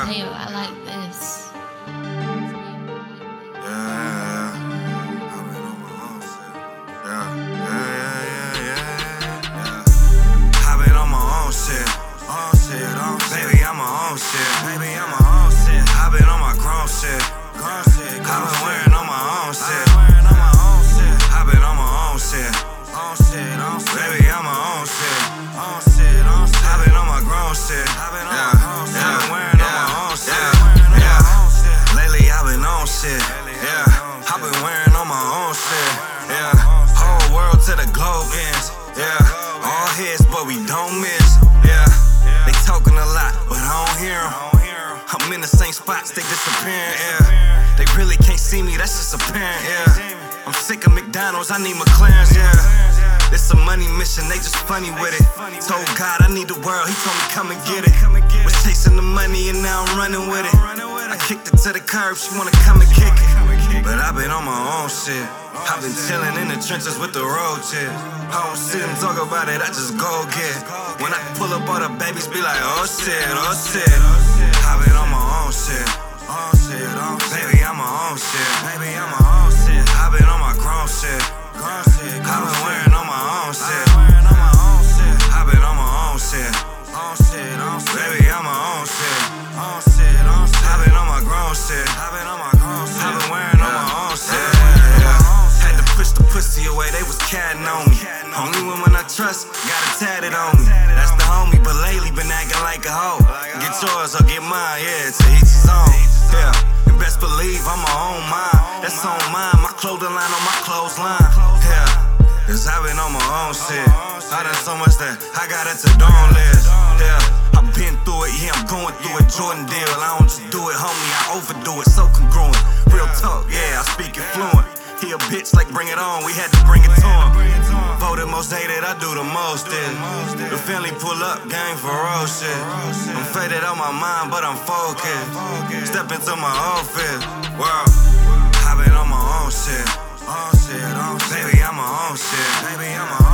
Yeah. Taylor, I like this. Yeah. I've been on my own shit. Yeah. I've been on my own shit. Baby, I'm my own shit. I've been on my grown shit. I've been wearing on my own shit. I've been on my own shit. Baby, I'm my own shit. I've been on my grown shit. I've been wearing on my own shit. Lately I've been on shit. I've been wearing on my own shit. Whole world to the globe ends. All heads, but we don't miss. They talking a lot, but I don't hear 'em. I'm in the same spots, they disappearing. They really can't see me, that's just apparent. I'm sick of McDonald's, I need McLaren's. It's a money mission, they just funny with it. Told God I need the world, he told me come and get it. Was chasing the money and now I'm running with it. I kicked it to the curb, she wanna come and kick it. But I've been on my own shit. I've been chilling in the trenches with the road chick. I don't sit and talk about it, I just go get. When I pull up, all the babies be like, oh shit. I've been on my own shit. Baby, I'm my own shit. I've been on my grown shit. I've been wearing on my own shit. I've been on my own shit. Baby, I'm my own shit. I've been on my grown shit. I've been wearing on my own shit. Had to push the pussy away, they was catting on me. Only woman I trust got it tatted on me. That's the homie, but lately been acting like a hoe. Get yours or get mine, to each his own. And best believe I'm my own mind. That's on mine, my clothing line on my clothesline. Cause I've been on my own shit. I done so much that I got it to don't list. I've been through it, I'm going through it. Jordan deal, I don't just do it, homie, I overdo it. So congruent, real talk, I speak it fluent. He a bitch like bring it on, we had to bring it to him. Voted most hated, I do the most. The family pull up, gang ferocious. I'm faded on my mind, but I'm focused. Step into my office, wow. I've been on my own shit. Baby, I'm my own shit.